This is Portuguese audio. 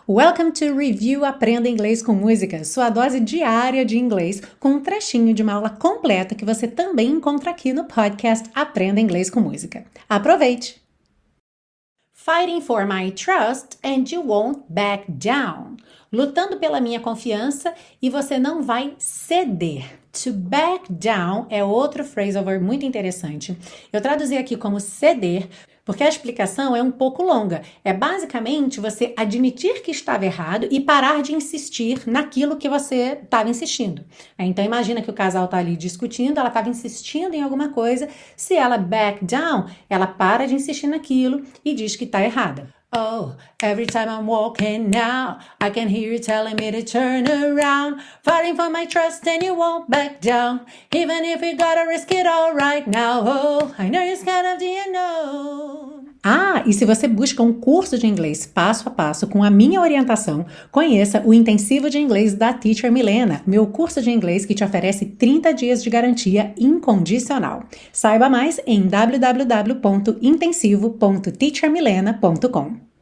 Welcome to Review Aprenda Inglês com Música, sua dose diária de inglês, com um trechinho de uma aula completa que você também encontra aqui no podcast Aprenda Inglês com Música. Aproveite! Fighting for my trust and you won't back down. Lutando pela minha confiança e você não vai ceder. To back down é outro phrasal verb muito interessante. Eu traduzi aqui como ceder, porque a explicação é um pouco longa. É basicamente você admitir que estava errado e parar de insistir naquilo que você estava insistindo. Então imagina que o casal está ali discutindo, ela estava insistindo em alguma coisa. Se ela back down, ela para de insistir naquilo e diz que está errada. Oh, every time I'm walking now, I can hear you telling me to turn around. Fighting for my trust and you won't back down. Even if you gotta risk it all right now. Oh, I know you're scared of the unknown. E se você busca um curso de inglês passo a passo com a minha orientação, conheça o Intensivo de Inglês da Teacher Milena, meu curso de inglês que te oferece 30 dias de garantia incondicional. Saiba mais em www.intensivo.teachermilena.com.